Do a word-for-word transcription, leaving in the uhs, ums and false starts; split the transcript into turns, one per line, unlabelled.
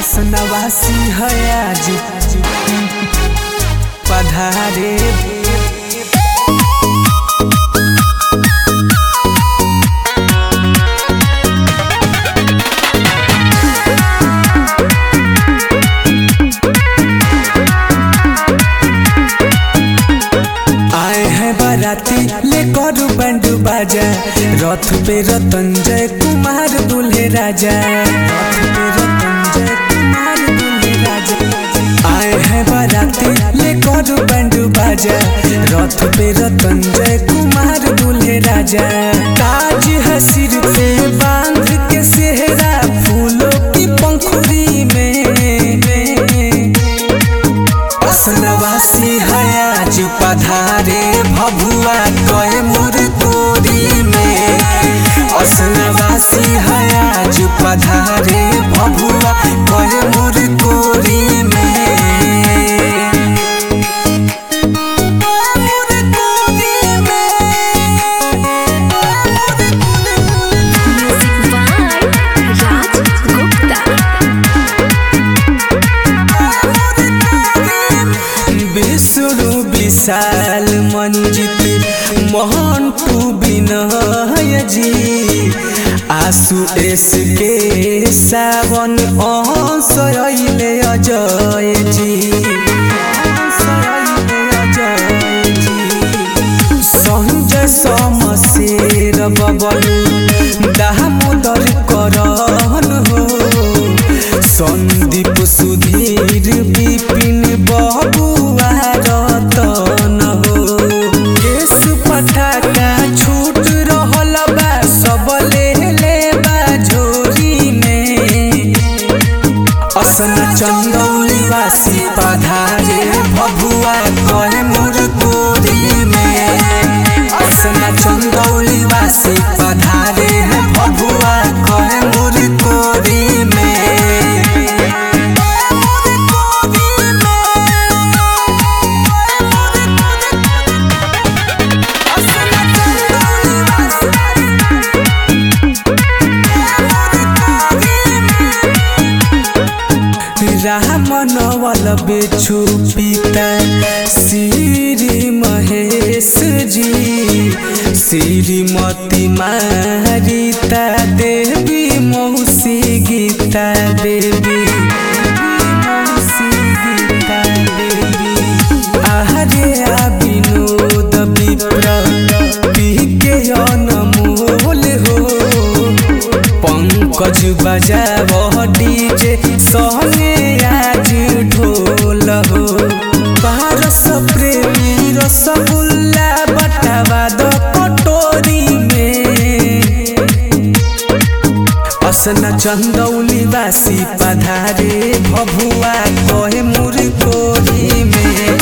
असनवासी है आज पधारे आए हैं बाराती लेकर बैंड बाजा रथ पे रतंजय कुमार दूल्हे राजा रथ पे रतंजय कुमार दूल्हे राजा आए हैं बाराती लेकर बैंड बाजा रथ पे रतंजय कुमार दूल्हे राजा ताज है सिर पे बांध के सेहरा फूलों की पंखुड़ी में असनवासी है आज पधारे भभुआ कहे मोर तोरी में असनवासी है आज पधारे भभुआ कहे मोर तोरी में विशाल मंजित मोहन टू विनय जी आसु एस के सावन असरैले अजय जी संजय समशेर बबलू दामोदर करन हो संदीप सुधीर विपिन बबुआ रतन हो केस पटाका छूट रहल बा सब ले ले बा झोरी में असन चंदौली वासी पधारे भभुआ कहे मोर तोरी में असन चंदौली वासी पधारे भभुआ कहे मोर तोरी में राम नवल बेचू पिता श्री महेश जी श्रीमती मारिता देवी मौसी गीता देवी मौसी गीता देवी आहरे आ विनोद विप्र पीके अनमोल हो पंकज बजाव डीजे संगे आज ढोल हो पारस प्रेमी रसगुल्ला बटावा दो कटोरी में असन चंदौली वासी पधारे भभुआ कहे मोर तोरी में